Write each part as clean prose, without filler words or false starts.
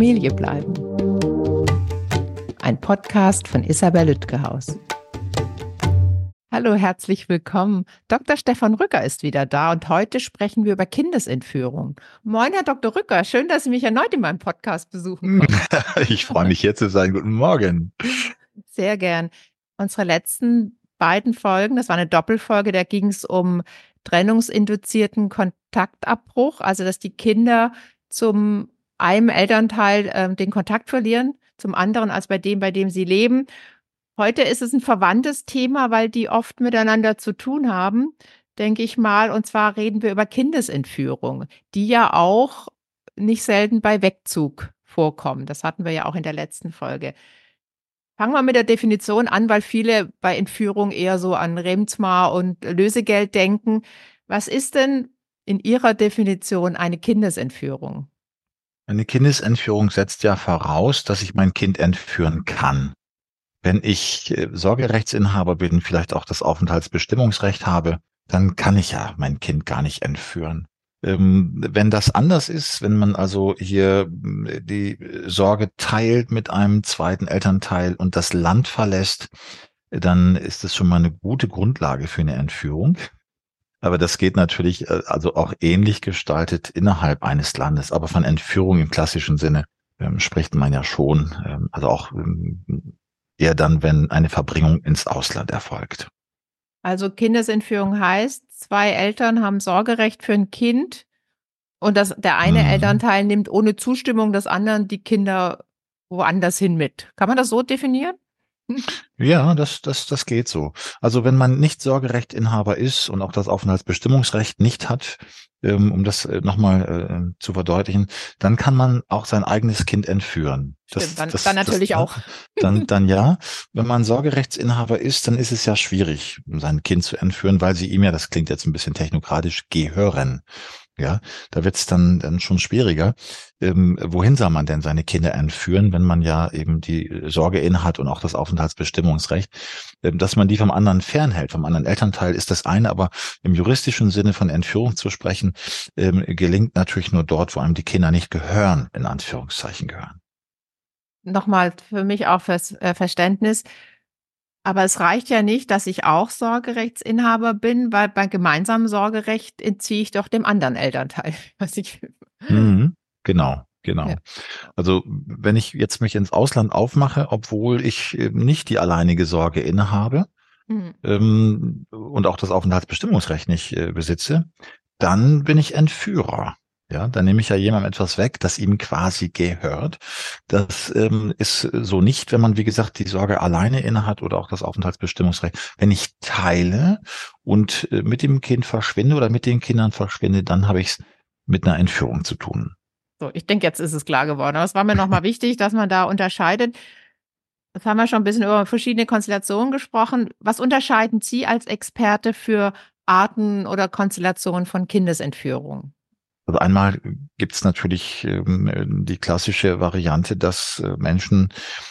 Familie bleiben. Ein Podcast von Isabel Lütgehaus. Hallo, herzlich willkommen. Dr. Stefan Rücker ist wieder da und heute sprechen wir über Kindesentführung. Moin, Herr Dr. Rücker, schön, dass Sie mich erneut in meinem Podcast besuchen kommen. Ich freue mich, hier zu sein. Guten Morgen. Sehr gern. Unsere letzten beiden Folgen, das war eine Doppelfolge, da ging es um trennungsinduzierten Kontaktabbruch, also dass die Kinder zum einem Elternteil den Kontakt verlieren, zum anderen als bei dem sie leben. Heute ist es ein verwandtes Thema, weil die oft miteinander zu tun haben, denke ich mal. Und zwar reden wir über Kindesentführung, die ja auch nicht selten bei Wegzug vorkommen. Das hatten wir ja auch in der letzten Folge. Fangen wir mit der Definition an, weil viele bei Entführung eher so an Remsmar und Lösegeld denken. Was ist denn in Ihrer Definition eine Kindesentführung? Eine Kindesentführung setzt ja voraus, dass ich mein Kind entführen kann. Wenn ich Sorgerechtsinhaber bin, vielleicht auch das Aufenthaltsbestimmungsrecht habe, dann kann ich ja mein Kind gar nicht entführen. Wenn das anders ist, wenn man also hier die Sorge teilt mit einem zweiten Elternteil und das Land verlässt, dann ist es schon mal eine gute Grundlage für eine Entführung. Aber das geht natürlich also auch ähnlich gestaltet innerhalb eines Landes. Aber von Entführung im klassischen Sinne spricht man ja schon. Also auch eher dann, wenn eine Verbringung ins Ausland erfolgt. Also Kindesentführung heißt, zwei Eltern haben Sorgerecht für ein Kind und der eine Elternteil nimmt ohne Zustimmung des anderen die Kinder woanders hin mit. Kann man das so definieren? Ja, das geht so. Also wenn man nicht Sorgerechtinhaber ist und auch das Aufenthaltsbestimmungsrecht nicht hat, um das nochmal zu verdeutlichen, dann kann man auch sein eigenes Kind entführen. Stimmt, dann natürlich auch. Dann ja. Wenn man Sorgerechtsinhaber ist, dann ist es ja schwierig, sein Kind zu entführen, weil sie ihm ja, das klingt jetzt ein bisschen technokratisch, gehören. Ja, da wird es dann schon schwieriger. Wohin soll man denn seine Kinder entführen, wenn man ja eben die Sorge innehat und auch das Aufenthaltsbestimmungsrecht, dass man die vom anderen fernhält, vom anderen Elternteil ist das eine, aber im juristischen Sinne von Entführung zu sprechen, gelingt natürlich nur dort, wo einem die Kinder nicht gehören, in Anführungszeichen gehören. Nochmal für mich auch fürs Verständnis. Aber es reicht ja nicht, dass ich auch Sorgerechtsinhaber bin, weil bei gemeinsamem Sorgerecht entziehe ich doch dem anderen Elternteil. Genau. Ja. Also wenn ich jetzt mich ins Ausland aufmache, obwohl ich nicht die alleinige Sorge innehabe und auch das Aufenthaltsbestimmungsrecht nicht besitze, dann bin ich Entführer. Ja, dann nehme ich ja jemandem etwas weg, das ihm quasi gehört. Das ist so nicht, wenn man, wie gesagt, die Sorge alleine innehat oder auch das Aufenthaltsbestimmungsrecht. Wenn ich teile und mit dem Kind verschwinde oder mit den Kindern verschwinde, dann habe ich es mit einer Entführung zu tun. So, ich denke, jetzt ist es klar geworden. Aber es war mir nochmal wichtig, dass man da unterscheidet. Jetzt haben wir schon ein bisschen über verschiedene Konstellationen gesprochen. Was unterscheiden Sie als Experte für Arten oder Konstellationen von Kindesentführung? Also einmal gibt es natürlich die klassische Variante, dass Menschen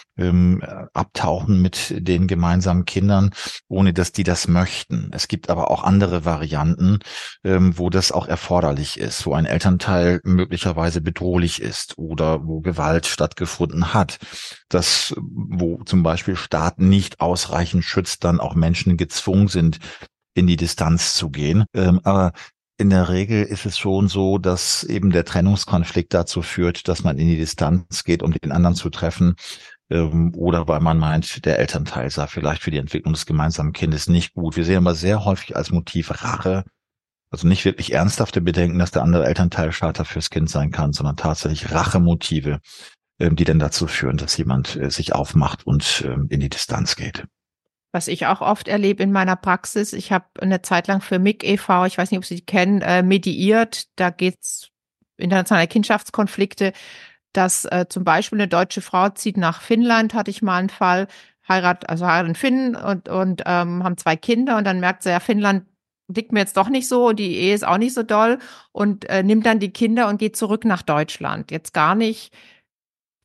abtauchen mit den gemeinsamen Kindern, ohne dass die das möchten. Es gibt aber auch andere Varianten, wo das auch erforderlich ist, wo ein Elternteil möglicherweise bedrohlich ist oder wo Gewalt stattgefunden hat. Das, wo zum Beispiel Staat nicht ausreichend schützt, dann auch Menschen gezwungen sind, in die Distanz zu gehen. Aber in der Regel ist es schon so, dass eben der Trennungskonflikt dazu führt, dass man in die Distanz geht, um den anderen zu treffen, oder weil man meint, der Elternteil sei vielleicht für die Entwicklung des gemeinsamen Kindes nicht gut. Wir sehen aber sehr häufig als Motiv Rache, also nicht wirklich ernsthafte Bedenken, dass der andere Elternteil Vater fürs Kind sein kann, sondern tatsächlich Rachemotive, die dann dazu führen, dass jemand sich aufmacht und in die Distanz geht. Was ich auch oft erlebe in meiner Praxis, ich habe eine Zeit lang für MIG e.V., ich weiß nicht, ob Sie die kennen, mediiert. Da geht's internationale Kindschaftskonflikte, dass zum Beispiel eine deutsche Frau zieht nach Finnland, hatte ich mal einen Fall, heiratet einen Finnen und haben zwei Kinder und dann merkt sie, ja, Finnland liegt mir jetzt doch nicht so und die Ehe ist auch nicht so doll und nimmt dann die Kinder und geht zurück nach Deutschland. Jetzt gar nicht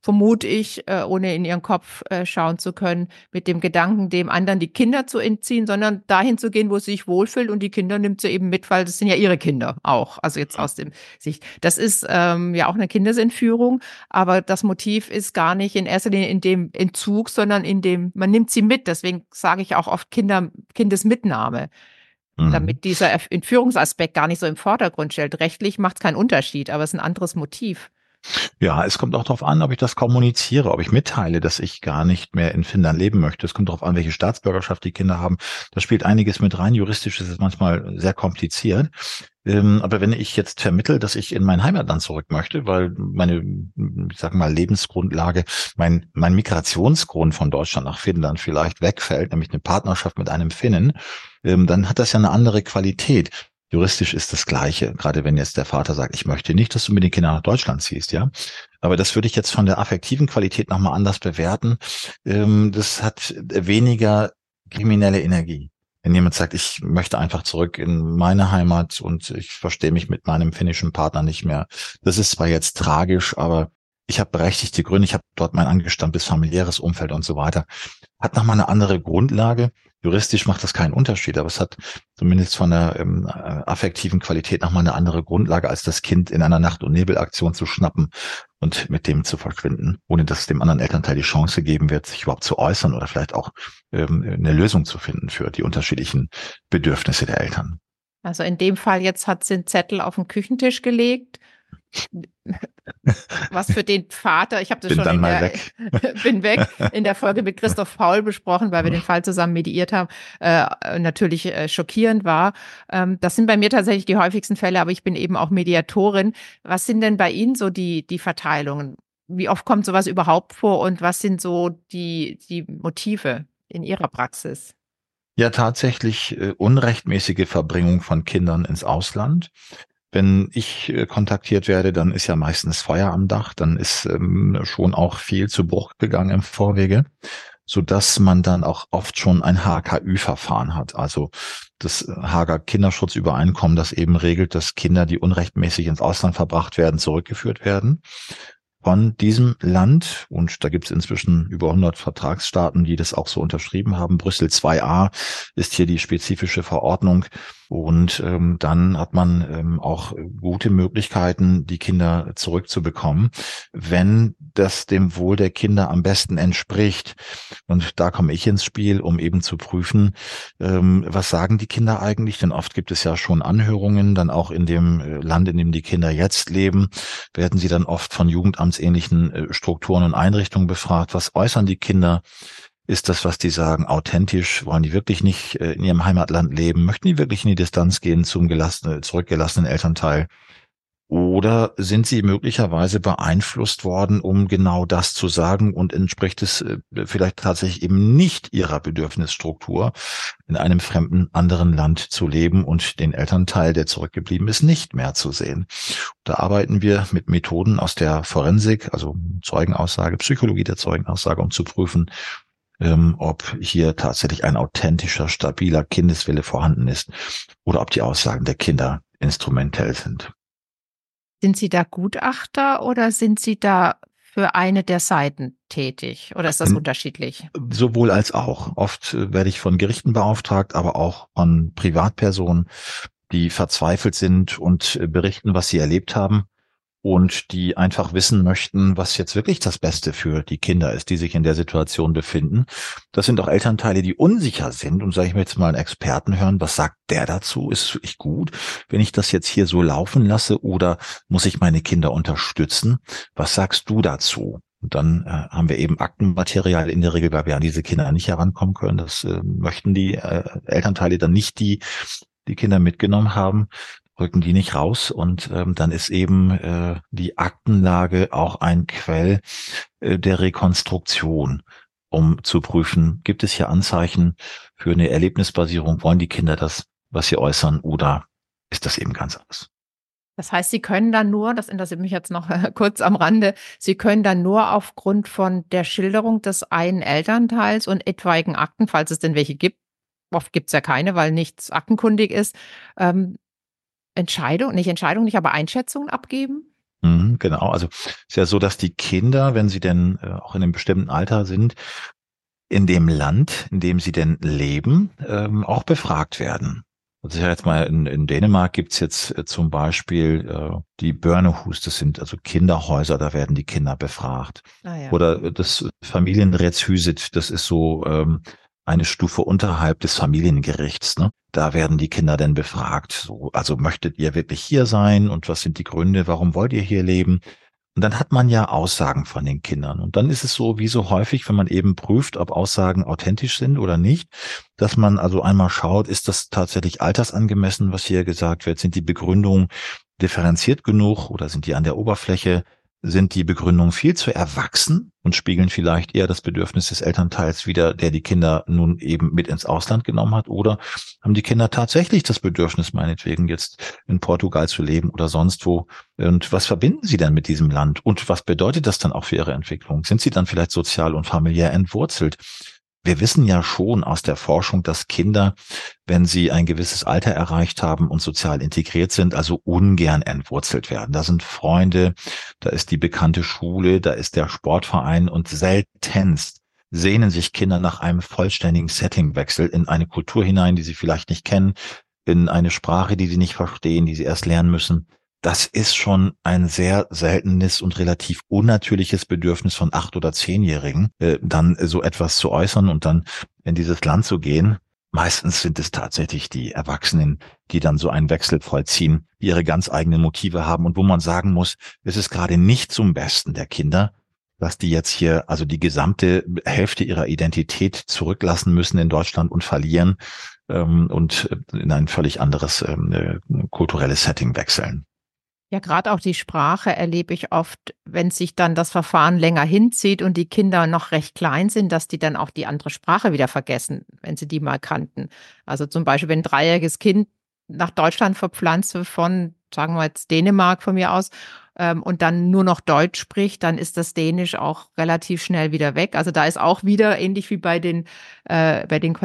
vermute ich, ohne in ihren Kopf schauen zu können, mit dem Gedanken, dem anderen die Kinder zu entziehen, sondern dahin zu gehen, wo sie sich wohlfühlt und die Kinder nimmt sie eben mit, weil das sind ja ihre Kinder auch. Also jetzt aus dem Sicht. Das ist ja auch eine Kindesentführung, aber das Motiv ist gar nicht in erster Linie in dem Entzug, sondern in dem, man nimmt sie mit. Deswegen sage ich auch oft Kindesmitnahme, Mhm. damit dieser Entführungsaspekt gar nicht so im Vordergrund stellt. Rechtlich macht es keinen Unterschied, aber es ist ein anderes Motiv. Ja, es kommt auch darauf an, ob ich das kommuniziere, ob ich mitteile, dass ich gar nicht mehr in Finnland leben möchte. Es kommt darauf an, welche Staatsbürgerschaft die Kinder haben. Da spielt einiges mit rein. Juristisch ist es manchmal sehr kompliziert. Aber wenn ich jetzt vermittle, dass ich in mein Heimatland zurück möchte, weil meine, ich sag mal, Lebensgrundlage, mein Migrationsgrund von Deutschland nach Finnland vielleicht wegfällt, nämlich eine Partnerschaft mit einem Finnen, dann hat das ja eine andere Qualität. Juristisch ist das Gleiche, gerade wenn jetzt der Vater sagt, ich möchte nicht, dass du mit den Kindern nach Deutschland ziehst, ja. Aber das würde ich jetzt von der affektiven Qualität nochmal anders bewerten. Das hat weniger kriminelle Energie. Wenn jemand sagt, ich möchte einfach zurück in meine Heimat und ich verstehe mich mit meinem finnischen Partner nicht mehr. Das ist zwar jetzt tragisch, aber ich habe berechtigte Gründe. Ich habe dort mein angestammtes familiäres Umfeld und so weiter. Hat nochmal eine andere Grundlage. Juristisch macht das keinen Unterschied, aber es hat zumindest von der affektiven Qualität nochmal eine andere Grundlage, als das Kind in einer Nacht- und Nebelaktion zu schnappen und mit dem zu verschwinden, ohne dass es dem anderen Elternteil die Chance geben wird, sich überhaupt zu äußern oder vielleicht auch eine Lösung zu finden für die unterschiedlichen Bedürfnisse der Eltern. Also in dem Fall jetzt hat sie einen Zettel auf den Küchentisch gelegt, was für den Vater, ich habe das Bin schon dann in mal der weg. bin weg in der Folge mit Christoph Faul besprochen, weil wir den Fall zusammen mediiert haben, natürlich schockierend war. Das sind bei mir tatsächlich die häufigsten Fälle, aber ich bin eben auch Mediatorin. Was sind denn bei Ihnen so die Verteilungen? Wie oft kommt sowas überhaupt vor und was sind so die Motive in Ihrer Praxis? Ja, tatsächlich unrechtmäßige Verbringung von Kindern ins Ausland. Wenn ich kontaktiert werde, dann ist ja meistens Feuer am Dach, dann ist schon auch viel zu Bruch gegangen im Vorwege, so dass man dann auch oft schon ein HKÜ-Verfahren hat, also das Haager Kinderschutzübereinkommen, das eben regelt, dass Kinder, die unrechtmäßig ins Ausland verbracht werden, zurückgeführt werden von diesem Land. Und da gibt es inzwischen über 100 Vertragsstaaten, die das auch so unterschrieben haben. Brüssel 2a ist hier die spezifische Verordnung. Und dann hat man auch gute Möglichkeiten, die Kinder zurückzubekommen, wenn das dem Wohl der Kinder am besten entspricht. Und da komme ich ins Spiel, um eben zu prüfen, was sagen die Kinder eigentlich? Denn oft gibt es ja schon Anhörungen, dann auch in dem Land, in dem die Kinder jetzt leben, werden sie dann oft von jugendamtsähnlichen Strukturen und Einrichtungen befragt. Was äußern die Kinder? Ist das, was die sagen, authentisch? Wollen die wirklich nicht in ihrem Heimatland leben? Möchten die wirklich in die Distanz gehen zum zurückgelassenen Elternteil? Oder sind sie möglicherweise beeinflusst worden, um genau das zu sagen und entspricht es vielleicht tatsächlich eben nicht ihrer Bedürfnisstruktur, in einem fremden anderen Land zu leben und den Elternteil, der zurückgeblieben ist, nicht mehr zu sehen? Da arbeiten wir mit Methoden aus der Forensik, also Zeugenaussage, Psychologie der Zeugenaussage, um zu prüfen, ob hier tatsächlich ein authentischer, stabiler Kindeswille vorhanden ist oder ob die Aussagen der Kinder instrumentell sind. Sind Sie da Gutachter oder sind Sie da für eine der Seiten tätig oder ist das unterschiedlich? Sowohl als auch. Oft werde ich von Gerichten beauftragt, aber auch von Privatpersonen, die verzweifelt sind und berichten, was sie erlebt haben und die einfach wissen möchten, was jetzt wirklich das Beste für die Kinder ist, die sich in der Situation befinden. Das sind auch Elternteile, die unsicher sind und sage ich mir jetzt mal einen Experten hören, was sagt der dazu? Ist es wirklich gut, wenn ich das jetzt hier so laufen lasse oder muss ich meine Kinder unterstützen? Was sagst du dazu? Und dann haben wir eben Aktenmaterial in der Regel, weil wir an diese Kinder nicht herankommen können. Das möchten die Elternteile dann nicht, die Kinder mitgenommen haben, rücken die nicht raus. Und dann ist eben die Aktenlage auch ein Quell der Rekonstruktion, um zu prüfen, gibt es hier Anzeichen für eine Erlebnisbasierung? Wollen die Kinder das, was sie äußern, oder ist das eben ganz anders? Das heißt, Sie können dann nur, das interessiert mich jetzt noch kurz am Rande, Sie können dann nur aufgrund von der Schilderung des einen Elternteils und etwaigen Akten, falls es denn welche gibt, oft gibt es ja keine, weil nichts aktenkundig ist, nicht Entscheidungen, nicht, aber Einschätzungen abgeben? Genau, also ist ja so, dass die Kinder, wenn sie denn auch in einem bestimmten Alter sind, in dem Land, in dem sie denn leben, auch befragt werden. Also ja jetzt mal in Dänemark gibt's jetzt zum Beispiel die Børnehus, das sind also Kinderhäuser, da werden die Kinder befragt. Ah ja. Oder das Familienrätshuset, das ist so eine Stufe unterhalb des Familiengerichts. Ne? Da werden die Kinder dann befragt. So, also möchtet ihr wirklich hier sein und was sind die Gründe, warum wollt ihr hier leben? Und dann hat man ja Aussagen von den Kindern. Und dann ist es so, wie so häufig, wenn man eben prüft, ob Aussagen authentisch sind oder nicht, dass man also einmal schaut, ist das tatsächlich altersangemessen, was hier gesagt wird? Sind die Begründungen differenziert genug oder sind die an der Oberfläche? Sind die Begründungen viel zu erwachsen und spiegeln vielleicht eher das Bedürfnis des Elternteils wider, der die Kinder nun eben mit ins Ausland genommen hat? Oder haben die Kinder tatsächlich das Bedürfnis, meinetwegen jetzt in Portugal zu leben oder sonst wo? Und was verbinden Sie denn mit diesem Land? Und was bedeutet das dann auch für Ihre Entwicklung? Sind Sie dann vielleicht sozial und familiär entwurzelt? Wir wissen ja schon aus der Forschung, dass Kinder, wenn sie ein gewisses Alter erreicht haben und sozial integriert sind, also ungern entwurzelt werden. Da sind Freunde, da ist die bekannte Schule, da ist der Sportverein und seltenst sehnen sich Kinder nach einem vollständigen Settingwechsel in eine Kultur hinein, die sie vielleicht nicht kennen, in eine Sprache, die sie nicht verstehen, die sie erst lernen müssen. Das ist schon ein sehr seltenes und relativ unnatürliches Bedürfnis von 8- oder 10-Jährigen, dann so etwas zu äußern und dann in dieses Land zu gehen. Meistens sind es tatsächlich die Erwachsenen, die dann so einen Wechsel vollziehen, die ihre ganz eigenen Motive haben und wo man sagen muss, es ist gerade nicht zum Besten der Kinder, dass die jetzt hier also die gesamte Hälfte ihrer Identität zurücklassen müssen in Deutschland und verlieren und in ein völlig anderes kulturelles Setting wechseln. Ja, gerade auch die Sprache erlebe ich oft, wenn sich dann das Verfahren länger hinzieht und die Kinder noch recht klein sind, dass die dann auch die andere Sprache wieder vergessen, wenn sie die mal kannten. Also zum Beispiel, wenn ein dreijähriges Kind nach Deutschland verpflanzt wird von, sagen wir jetzt Dänemark von mir aus, und dann nur noch Deutsch spricht, dann ist das Dänisch auch relativ schnell wieder weg. Also da ist auch wieder ähnlich wie bei den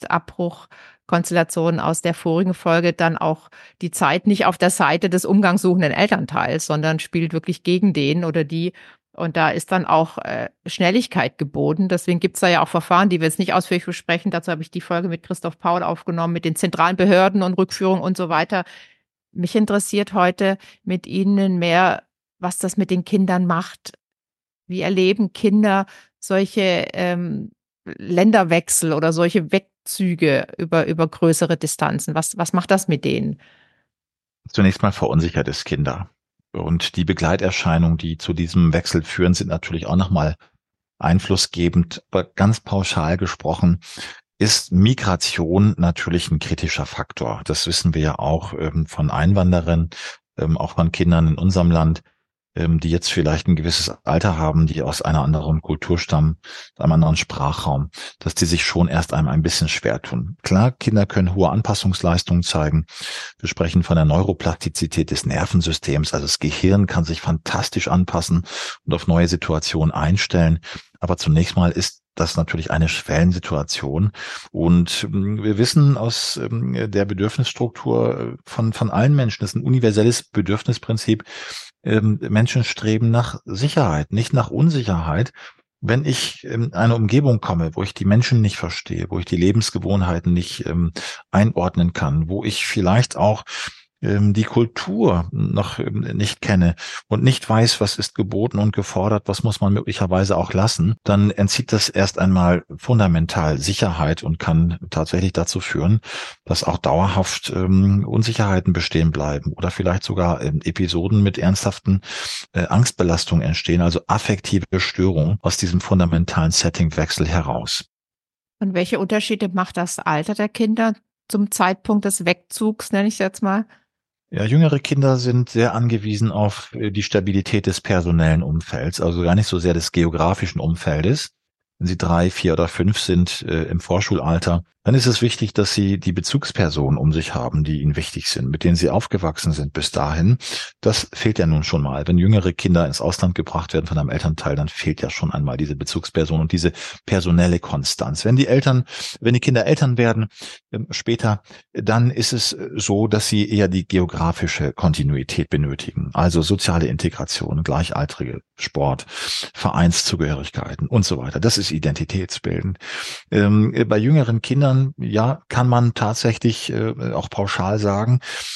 Kontaktabbruchkonstellationen aus der vorigen Folge dann auch die Zeit nicht auf der Seite des umgangssuchenden Elternteils, sondern spielt wirklich gegen den oder die. Und da ist dann auch Schnelligkeit geboten. Deswegen gibt's da ja auch Verfahren, die wir jetzt nicht ausführlich besprechen. Dazu habe ich die Folge mit Christoph Paul aufgenommen, mit den zentralen Behörden und Rückführung und so weiter. Mich interessiert heute mit Ihnen mehr, was das mit den Kindern macht. Wie erleben Kinder solche Länderwechsel oder solche Wegzüge über größere Distanzen? Was macht das mit denen? Zunächst mal verunsichert es Kinder. Und die Begleiterscheinungen, die zu diesem Wechsel führen, sind natürlich auch nochmal einflussgebend. Aber ganz pauschal gesprochen ist Migration natürlich ein kritischer Faktor. Das wissen wir ja auch von Einwanderern, auch von Kindern in unserem Land, die jetzt vielleicht ein gewisses Alter haben, die aus einer anderen Kultur stammen, einem anderen Sprachraum, dass die sich schon erst einmal ein bisschen schwer tun. Klar, Kinder können hohe Anpassungsleistungen zeigen. Wir sprechen von der Neuroplastizität des Nervensystems. Also das Gehirn kann sich fantastisch anpassen und auf neue Situationen einstellen. Aber zunächst mal ist das natürlich eine Schwellensituation. Und wir wissen aus der Bedürfnisstruktur von allen Menschen, das ist ein universelles Bedürfnisprinzip. Menschen streben nach Sicherheit, nicht nach Unsicherheit. Wenn ich in eine Umgebung komme, wo ich die Menschen nicht verstehe, wo ich die Lebensgewohnheiten nicht einordnen kann, wo ich vielleicht auch die Kultur noch nicht kenne und nicht weiß, was ist geboten und gefordert, was muss man möglicherweise auch lassen, dann entzieht das erst einmal fundamental Sicherheit und kann tatsächlich dazu führen, dass auch dauerhaft Unsicherheiten bestehen bleiben oder vielleicht sogar Episoden mit ernsthaften Angstbelastungen entstehen, also affektive Störungen aus diesem fundamentalen Settingwechsel heraus. Und welche Unterschiede macht das Alter der Kinder zum Zeitpunkt des Wegzugs, nenne ich es jetzt mal? Ja, jüngere Kinder sind sehr angewiesen auf die Stabilität des personellen Umfelds, also gar nicht so sehr des geografischen Umfeldes. Wenn sie 3, 4 oder 5 sind im Vorschulalter, dann ist es wichtig, dass Sie die Bezugspersonen um sich haben, die Ihnen wichtig sind, mit denen Sie aufgewachsen sind bis dahin. Das fehlt ja nun schon mal. Wenn jüngere Kinder ins Ausland gebracht werden von einem Elternteil, dann fehlt ja schon einmal diese Bezugsperson und diese personelle Konstanz. Wenn die Kinder Eltern werden, später, dann ist es so, dass sie eher die geografische Kontinuität benötigen. Also soziale Integration, Gleichaltrige, Sport, Vereinszugehörigkeiten und so weiter. Das ist identitätsbildend. Bei jüngeren Kindern, ja, kann man tatsächlich auch pauschal sagen,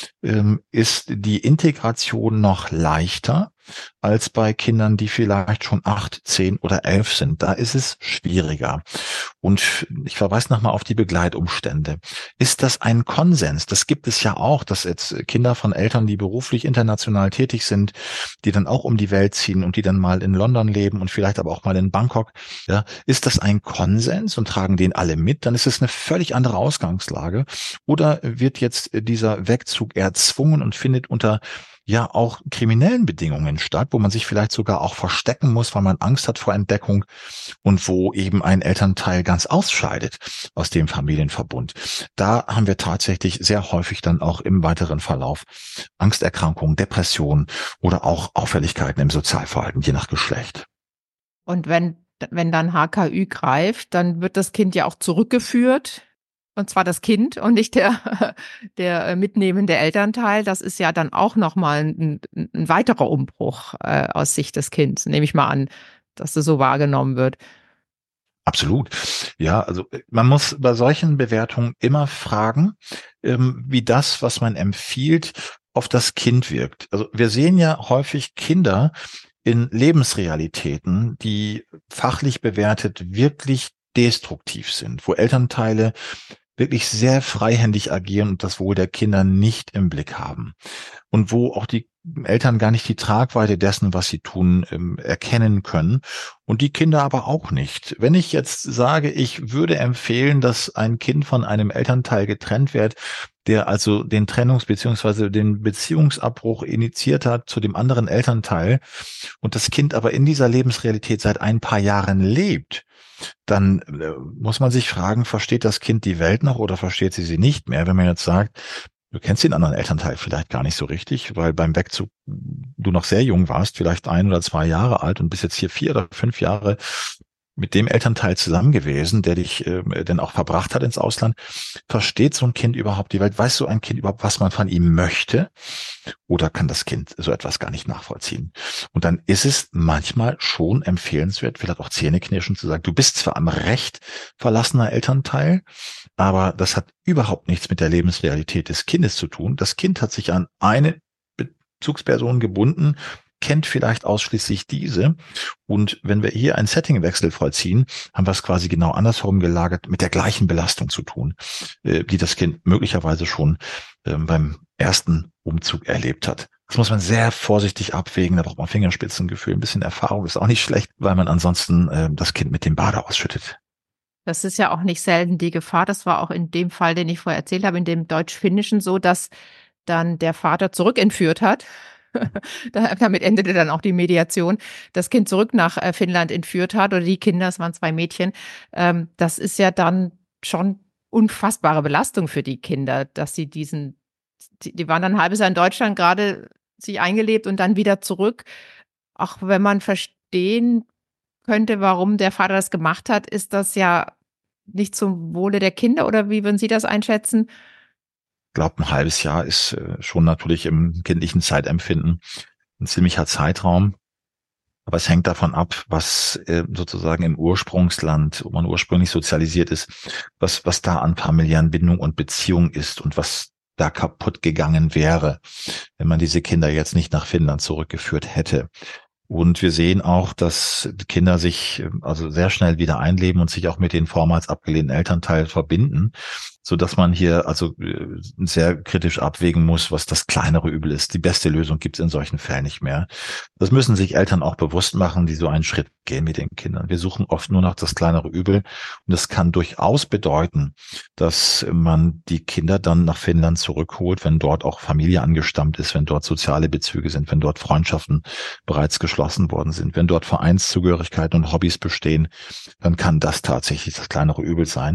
ist die Integration noch leichter als bei Kindern, die vielleicht schon 8, 10 oder 11 sind. Da ist es schwieriger. Und ich verweise nochmal auf die Begleitumstände. Ist das ein Konsens? Das gibt es ja auch, dass jetzt Kinder von Eltern, die beruflich international tätig sind, die dann auch um die Welt ziehen und die dann mal in London leben und vielleicht aber auch mal in Bangkok. Ja, ist das ein Konsens und tragen den alle mit? Dann ist es eine völlig andere Ausgangslage. Oder wird jetzt dieser Wegzug erzwungen und findet unter auch kriminellen Bedingungen statt, wo man sich vielleicht sogar auch verstecken muss, weil man Angst hat vor Entdeckung und wo eben ein Elternteil ganz ausscheidet aus dem Familienverbund. Da haben wir tatsächlich sehr häufig dann auch im weiteren Verlauf Angsterkrankungen, Depressionen oder auch Auffälligkeiten im Sozialverhalten, je nach Geschlecht. Und wenn dann HKÜ greift, dann wird das Kind ja auch zurückgeführt. Und zwar das Kind und nicht der mitnehmende Elternteil. Das ist ja dann auch nochmal ein weiterer Umbruch aus Sicht des Kindes, nehme ich mal an, dass das so wahrgenommen wird. Absolut. Ja, also man muss bei solchen Bewertungen immer fragen, wie das, was man empfiehlt, auf das Kind wirkt. Also wir sehen ja häufig Kinder in Lebensrealitäten, die fachlich bewertet wirklich destruktiv sind, wo Elternteile wirklich sehr freihändig agieren und das Wohl der Kinder nicht im Blick haben. Und wo auch die Eltern gar nicht die Tragweite dessen, was sie tun, erkennen können. Und die Kinder aber auch nicht. Wenn ich jetzt sage, ich würde empfehlen, dass ein Kind von einem Elternteil getrennt wird, der also den bzw. den Beziehungsabbruch initiiert hat zu dem anderen Elternteil und das Kind aber in dieser Lebensrealität seit ein paar Jahren lebt, dann muss man sich fragen, versteht das Kind die Welt noch oder versteht sie nicht mehr? Wenn man jetzt sagt, du kennst den anderen Elternteil vielleicht gar nicht so richtig, weil beim Wegzug du noch sehr jung warst, vielleicht 1 oder 2 Jahre alt und bist jetzt hier 4 oder 5 Jahre mit dem Elternteil zusammen gewesen, der dich denn auch verbracht hat ins Ausland. Versteht so ein Kind überhaupt die Welt? Weiß so ein Kind überhaupt, was man von ihm möchte? Oder kann das Kind so etwas gar nicht nachvollziehen? Und dann ist es manchmal schon empfehlenswert, vielleicht auch zähneknirschend zu sagen, du bist zwar am Recht verlassener Elternteil, aber das hat überhaupt nichts mit der Lebensrealität des Kindes zu tun. Das Kind hat sich an eine Bezugsperson gebunden, kennt vielleicht ausschließlich diese. Und wenn wir hier einen Settingwechsel vollziehen, haben wir es quasi genau andersherum gelagert, mit der gleichen Belastung zu tun, die das Kind möglicherweise schon beim ersten Umzug erlebt hat. Das muss man sehr vorsichtig abwägen, da braucht man Fingerspitzengefühl, ein bisschen Erfahrung ist auch nicht schlecht, weil man ansonsten das Kind mit dem Bade ausschüttet. Das ist ja auch nicht selten die Gefahr. Das war auch in dem Fall, den ich vorher erzählt habe, in dem Deutsch-Finnischen so, dass dann der Vater zurückentführt hat. Damit endete dann auch die Mediation, das Kind zurück nach Finnland entführt hat oder die Kinder, es waren 2 Mädchen. Das ist ja dann schon unfassbare Belastung für die Kinder, dass sie die waren dann ein halbes Jahr in Deutschland gerade sich eingelebt und dann wieder zurück. Auch wenn man verstehen könnte, warum der Vater das gemacht hat, ist das ja nicht zum Wohle der Kinder oder wie würden Sie das einschätzen? Ich glaube, ein halbes Jahr ist schon natürlich im kindlichen Zeitempfinden ein ziemlicher Zeitraum. Aber es hängt davon ab, was sozusagen im Ursprungsland, wo man ursprünglich sozialisiert ist, was da an familiären Bindung und Beziehung ist und was da kaputt gegangen wäre, wenn man diese Kinder jetzt nicht nach Finnland zurückgeführt hätte. Und wir sehen auch, dass Kinder sich also sehr schnell wieder einleben und sich auch mit den vormals abgelehnten Elternteilen verbinden, so dass man hier also sehr kritisch abwägen muss, was das kleinere Übel ist. Die beste Lösung gibt es in solchen Fällen nicht mehr. Das müssen sich Eltern auch bewusst machen, die so einen Schritt gehen mit den Kindern. Wir suchen oft nur noch das kleinere Übel und es kann durchaus bedeuten, dass man die Kinder dann nach Finnland zurückholt, wenn dort auch Familie angestammt ist, wenn dort soziale Bezüge sind, wenn dort Freundschaften bereits geschlossen worden sind, wenn dort Vereinszugehörigkeiten und Hobbys bestehen, dann kann das tatsächlich das kleinere Übel sein.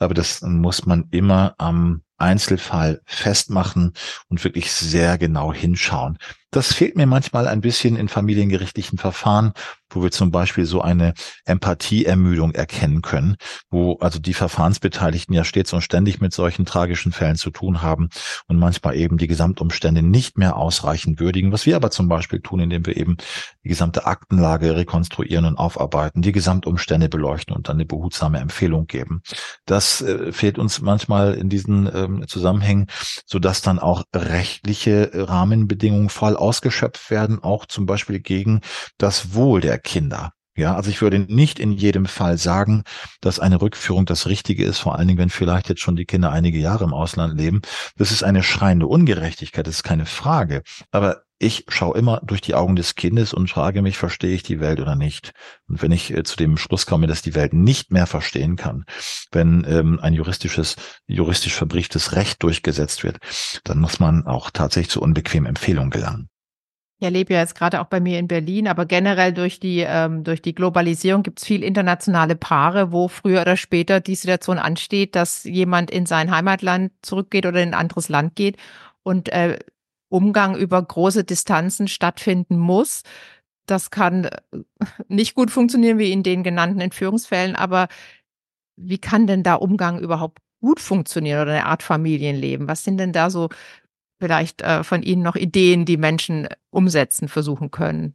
aber das muss man immer am Einzelfall festmachen und wirklich sehr genau hinschauen. Das fehlt mir manchmal ein bisschen in familiengerichtlichen Verfahren, wo wir zum Beispiel so eine Empathieermüdung erkennen können, wo also die Verfahrensbeteiligten ja stets und ständig mit solchen tragischen Fällen zu tun haben und manchmal eben die Gesamtumstände nicht mehr ausreichend würdigen, was wir aber zum Beispiel tun, indem wir eben die gesamte Aktenlage rekonstruieren und aufarbeiten, die Gesamtumstände beleuchten und dann eine behutsame Empfehlung geben. Das fehlt uns manchmal in diesen Zusammenhängen, sodass dann auch rechtliche Rahmenbedingungen voll ausgeschöpft werden, auch zum Beispiel gegen das Wohl der Kinder. Ja, also ich würde nicht in jedem Fall sagen, dass eine Rückführung das Richtige ist, vor allen Dingen, wenn vielleicht jetzt schon die Kinder einige Jahre im Ausland leben. Das ist eine schreiende Ungerechtigkeit, das ist keine Frage. Aber ich schaue immer durch die Augen des Kindes und frage mich, verstehe ich die Welt oder nicht? Und wenn ich zu dem Schluss komme, dass die Welt nicht mehr verstehen kann, wenn ein juristisch verbrieftes Recht durchgesetzt wird, dann muss man auch tatsächlich zu unbequemen Empfehlungen gelangen. Ich erlebe ja jetzt gerade auch bei mir in Berlin, aber generell durch die Globalisierung gibt es viel internationale Paare, wo früher oder später die Situation ansteht, dass jemand in sein Heimatland zurückgeht oder in ein anderes Land geht und Umgang über große Distanzen stattfinden muss. Das kann nicht gut funktionieren wie in den genannten Entführungsfällen, aber wie kann denn da Umgang überhaupt gut funktionieren oder eine Art Familienleben? Was sind denn da so vielleicht von Ihnen noch Ideen, die Menschen umsetzen versuchen können?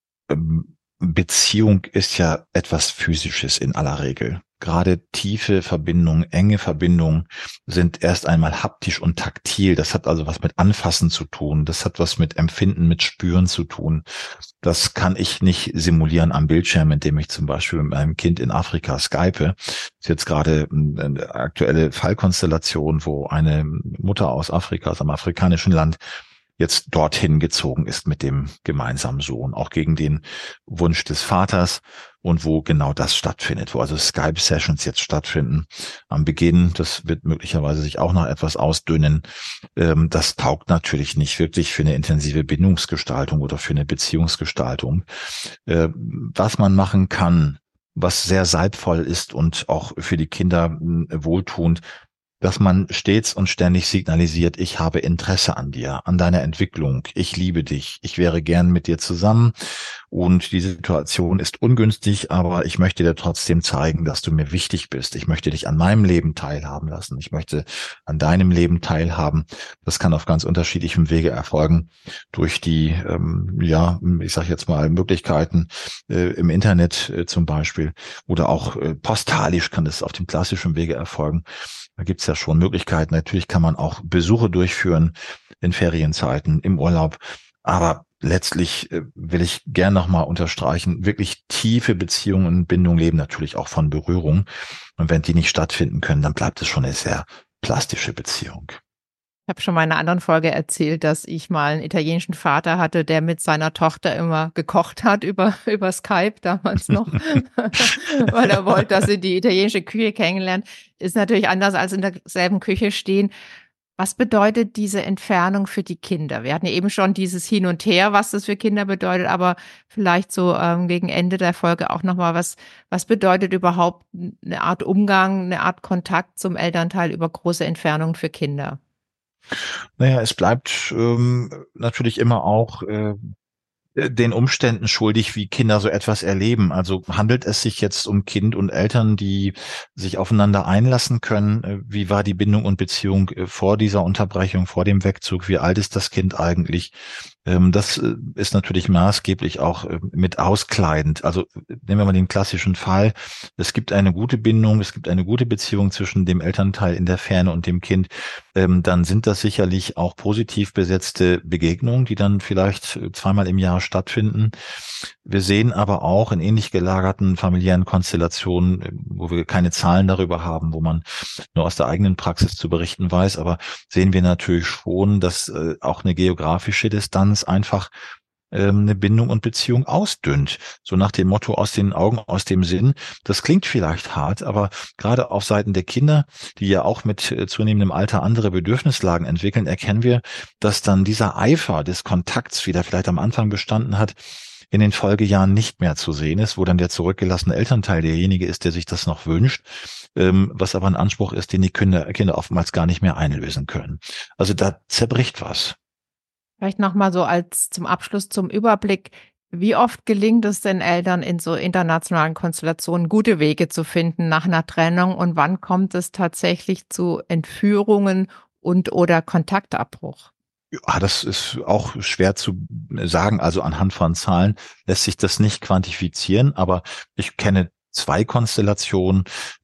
Beziehung ist ja etwas Physisches in aller Regel. Gerade tiefe Verbindungen, enge Verbindungen sind erst einmal haptisch und taktil. Das hat also was mit Anfassen zu tun. Das hat was mit Empfinden, mit Spüren zu tun. Das kann ich nicht simulieren am Bildschirm, indem ich zum Beispiel mit meinem Kind in Afrika skype. Das ist jetzt gerade eine aktuelle Fallkonstellation, wo eine Mutter aus Afrika, aus einem afrikanischen Land, jetzt dorthin gezogen ist mit dem gemeinsamen Sohn, auch gegen den Wunsch des Vaters und wo genau das stattfindet, wo also Skype-Sessions jetzt stattfinden. Am Beginn, das wird möglicherweise sich auch noch etwas ausdünnen. Das taugt natürlich nicht wirklich für eine intensive Bindungsgestaltung oder für eine Beziehungsgestaltung. Was man machen kann, was sehr salbvoll ist und auch für die Kinder wohltuend, dass man stets und ständig signalisiert, ich habe Interesse an dir, an deiner Entwicklung, ich liebe dich, ich wäre gern mit dir zusammen und die Situation ist ungünstig, aber ich möchte dir trotzdem zeigen, dass du mir wichtig bist. Ich möchte dich an meinem Leben teilhaben lassen. Ich möchte an deinem Leben teilhaben. Das kann auf ganz unterschiedlichem Wege erfolgen durch die, ich sage jetzt mal Möglichkeiten im Internet zum Beispiel oder auch postalisch kann das auf dem klassischen Wege erfolgen. Da gibt's ja schon Möglichkeiten. Natürlich kann man auch Besuche durchführen in Ferienzeiten, im Urlaub. Aber letztlich will ich gern nochmal unterstreichen, wirklich tiefe Beziehungen und Bindungen leben natürlich auch von Berührung. Und wenn die nicht stattfinden können, dann bleibt es schon eine sehr plastische Beziehung. Ich habe schon mal in einer anderen Folge erzählt, dass ich mal einen italienischen Vater hatte, der mit seiner Tochter immer gekocht hat über Skype damals noch, weil er wollte, dass sie die italienische Küche kennenlernt. Ist natürlich anders als in derselben Küche stehen. Was bedeutet diese Entfernung für die Kinder? Wir hatten ja eben schon dieses Hin und Her, was das für Kinder bedeutet, aber vielleicht so gegen Ende der Folge auch nochmal, was bedeutet überhaupt eine Art Umgang, eine Art Kontakt zum Elternteil über große Entfernungen für Kinder? Naja, es bleibt natürlich immer auch den Umständen schuldig, wie Kinder so etwas erleben. Also handelt es sich jetzt um Kind und Eltern, die sich aufeinander einlassen können? Wie war die Bindung und Beziehung vor dieser Unterbrechung, vor dem Wegzug? Wie alt ist das Kind eigentlich? Das ist natürlich maßgeblich auch mit auskleidend. Also nehmen wir mal den klassischen Fall. Es gibt eine gute Bindung, es gibt eine gute Beziehung zwischen dem Elternteil in der Ferne und dem Kind. Dann sind das sicherlich auch positiv besetzte Begegnungen, die dann vielleicht zweimal im Jahr stattfinden. Wir sehen aber auch in ähnlich gelagerten familiären Konstellationen, wo wir keine Zahlen darüber haben, wo man nur aus der eigenen Praxis zu berichten weiß, aber sehen wir natürlich schon, dass auch eine geografische Distanz einfach eine Bindung und Beziehung ausdünnt. So nach dem Motto aus den Augen, aus dem Sinn. Das klingt vielleicht hart, aber gerade auf Seiten der Kinder, die ja auch mit zunehmendem Alter andere Bedürfnislagen entwickeln, erkennen wir, dass dann dieser Eifer des Kontakts, wie der vielleicht am Anfang bestanden hat, in den Folgejahren nicht mehr zu sehen ist, wo dann der zurückgelassene Elternteil derjenige ist, der sich das noch wünscht, was aber ein Anspruch ist, den die Kinder oftmals gar nicht mehr einlösen können. Also da zerbricht was. Vielleicht nochmal so als zum Abschluss zum Überblick. Wie oft gelingt es den Eltern in so internationalen Konstellationen, gute Wege zu finden nach einer Trennung und wann kommt es tatsächlich zu Entführungen und oder Kontaktabbruch? Ja, das ist auch schwer zu sagen. Also anhand von Zahlen lässt sich das nicht quantifizieren, aber ich kenne zwei Konstellationen,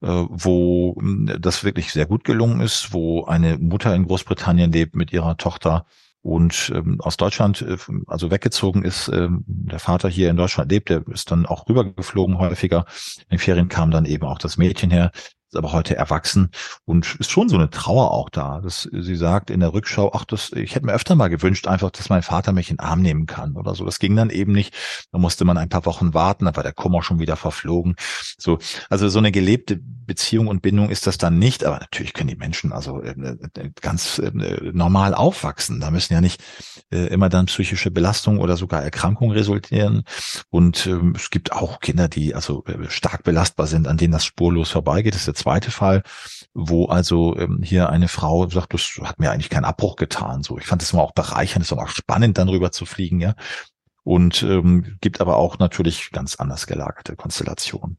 wo das wirklich sehr gut gelungen ist, wo eine Mutter in Großbritannien lebt mit ihrer Tochter und aus Deutschland also weggezogen ist. Der Vater hier in Deutschland lebt, der ist dann auch rübergeflogen häufiger. In den Ferien kam dann eben auch das Mädchen her, ist aber heute erwachsen und ist schon so eine Trauer auch da, dass sie sagt in der Rückschau, ach, ich hätte mir öfter mal gewünscht, einfach, dass mein Vater mich in den Arm nehmen kann oder so. Das ging dann eben nicht. Da musste man ein paar Wochen warten, da war der Kummer schon wieder verflogen. So, also so eine gelebte Beziehung und Bindung ist das dann nicht, aber natürlich können die Menschen also ganz normal aufwachsen. Da müssen ja nicht immer dann psychische Belastungen oder sogar Erkrankungen resultieren. Und es gibt auch Kinder, die also stark belastbar sind, an denen das spurlos vorbeigeht. Das ist der zweite Fall, wo also hier eine Frau sagt, das hat mir eigentlich keinen Abbruch getan. So, ich fand es immer auch bereichernd, es ist auch spannend, dann rüber zu fliegen, ja. Und gibt aber auch natürlich ganz anders gelagerte Konstellationen.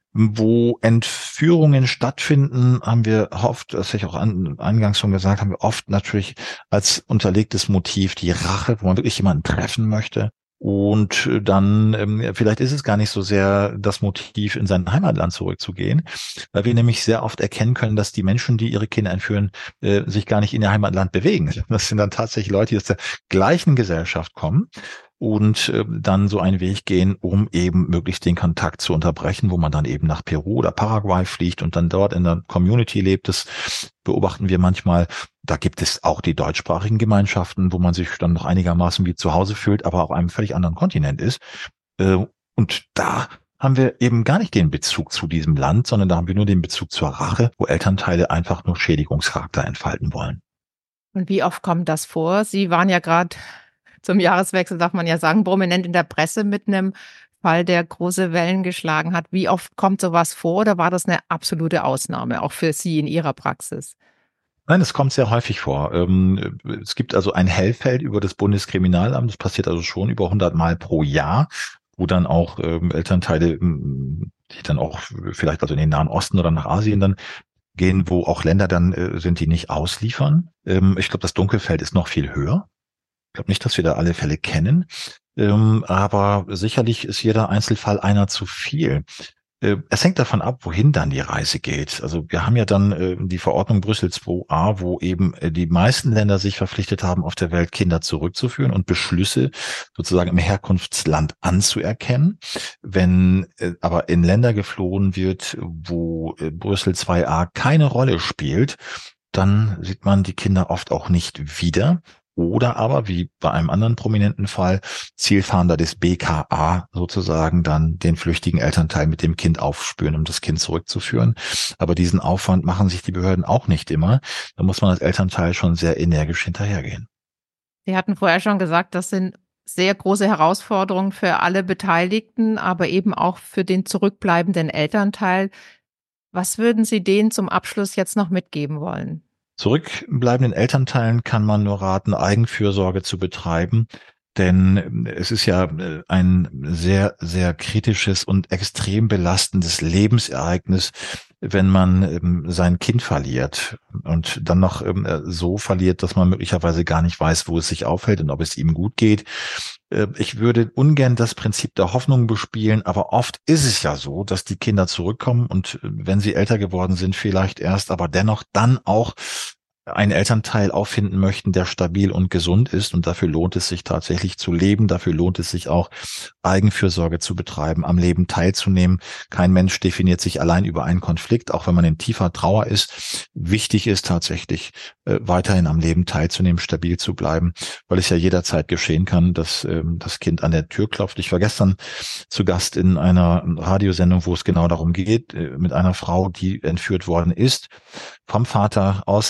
Wo Entführungen stattfinden, haben wir oft, das habe ich auch eingangs schon gesagt, haben wir oft natürlich als unterlegtes Motiv die Rache, wo man wirklich jemanden treffen möchte. Und dann, vielleicht ist es gar nicht so sehr das Motiv, in sein Heimatland zurückzugehen, weil wir nämlich sehr oft erkennen können, dass die Menschen, die ihre Kinder entführen, sich gar nicht in ihr Heimatland bewegen. Das sind dann tatsächlich Leute, die aus der gleichen Gesellschaft kommen und dann so einen Weg gehen, um eben möglichst den Kontakt zu unterbrechen, wo man dann eben nach Peru oder Paraguay fliegt und dann dort in der Community lebt. Das beobachten wir manchmal. Da gibt es auch die deutschsprachigen Gemeinschaften, wo man sich dann noch einigermaßen wie zu Hause fühlt, aber auf einem völlig anderen Kontinent ist. Und da haben wir eben gar nicht den Bezug zu diesem Land, sondern da haben wir nur den Bezug zur Rache, wo Elternteile einfach nur Schädigungscharakter entfalten wollen. Und wie oft kommt das vor? Sie waren ja gerade zum Jahreswechsel, darf man ja sagen, prominent in der Presse mit einem Fall, der große Wellen geschlagen hat. Wie oft kommt sowas vor oder war das eine absolute Ausnahme, auch für Sie in Ihrer Praxis? Nein, es kommt sehr häufig vor. Es gibt also ein Hellfeld über das Bundeskriminalamt. Das passiert also schon über 100 Mal pro Jahr, wo dann auch Elternteile, die dann auch vielleicht also in den Nahen Osten oder nach Asien dann gehen, wo auch Länder dann sind, die nicht ausliefern. Ich glaube, das Dunkelfeld ist noch viel höher. Ich glaube nicht, dass wir da alle Fälle kennen. Aber sicherlich ist jeder Einzelfall einer zu viel. Es hängt davon ab, wohin dann die Reise geht. Also wir haben ja dann die Verordnung Brüssel IIa, wo eben die meisten Länder sich verpflichtet haben, auf der Welt Kinder zurückzuführen und Beschlüsse sozusagen im Herkunftsland anzuerkennen. Wenn aber in Länder geflohen wird, wo Brüssel IIa keine Rolle spielt, dann sieht man die Kinder oft auch nicht wieder. Oder aber, wie bei einem anderen prominenten Fall, Zielfahnder des BKA sozusagen dann den flüchtigen Elternteil mit dem Kind aufspüren, um das Kind zurückzuführen. Aber diesen Aufwand machen sich die Behörden auch nicht immer. Da muss man als Elternteil schon sehr energisch hinterhergehen. Sie hatten vorher schon gesagt, das sind sehr große Herausforderungen für alle Beteiligten, aber eben auch für den zurückbleibenden Elternteil. Was würden Sie denen zum Abschluss jetzt noch mitgeben wollen? Zurückbleibenden Elternteilen kann man nur raten, Eigenfürsorge zu betreiben, denn es ist ja ein sehr, sehr kritisches und extrem belastendes Lebensereignis, wenn man sein Kind verliert und dann noch so verliert, dass man möglicherweise gar nicht weiß, wo es sich aufhält und ob es ihm gut geht. Ich würde ungern das Prinzip der Hoffnung bespielen, aber oft ist es ja so, dass die Kinder zurückkommen und wenn sie älter geworden sind, vielleicht erst, aber dennoch dann auch einen Elternteil auffinden möchten, der stabil und gesund ist. Und dafür lohnt es sich tatsächlich zu leben. Dafür lohnt es sich auch, Eigenfürsorge zu betreiben, am Leben teilzunehmen. Kein Mensch definiert sich allein über einen Konflikt, auch wenn man in tiefer Trauer ist. Wichtig ist tatsächlich, weiterhin am Leben teilzunehmen, stabil zu bleiben, weil es ja jederzeit geschehen kann, dass das Kind an der Tür klopft. Ich war gestern zu Gast in einer Radiosendung, wo es genau darum geht, mit einer Frau, die entführt worden ist, vom Vater aus der Schweiz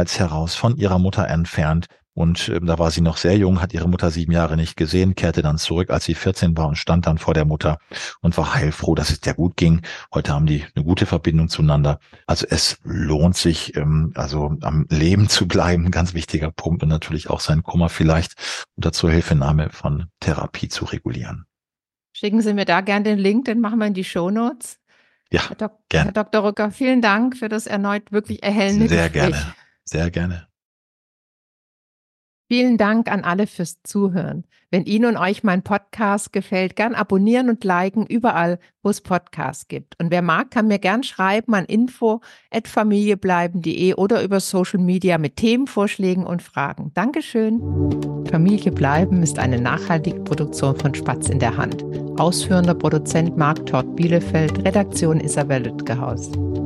Schweiz heraus, von ihrer Mutter entfernt. Und da war sie noch sehr jung, hat ihre Mutter 7 Jahre nicht gesehen, kehrte dann zurück, als sie 14 war und stand dann vor der Mutter und war heilfroh, dass es der gut ging. Heute haben die eine gute Verbindung zueinander. Also es lohnt sich, also am Leben zu bleiben, ganz wichtiger Punkt, und natürlich auch seinen Kummer vielleicht unter Zuhilfenahme von Therapie zu regulieren. Schicken Sie mir da gern den Link, den machen wir in die Shownotes. Ja, Herr gerne. Dr. Rücker, vielen Dank für das erneut wirklich erhellende Sehr Gespräch. gerne, sehr gerne. Vielen Dank an alle fürs Zuhören. Wenn Ihnen und euch mein Podcast gefällt, gern abonnieren und liken überall, wo es Podcasts gibt. Und wer mag, kann mir gern schreiben an info@familiebleiben.de oder über Social Media mit Themenvorschlägen und Fragen. Dankeschön. Familie bleiben ist eine nachhaltige Produktion von Spatz in der Hand. Ausführender Produzent Marc Todt Bielefeld, Redaktion Isabel Lütgehaus.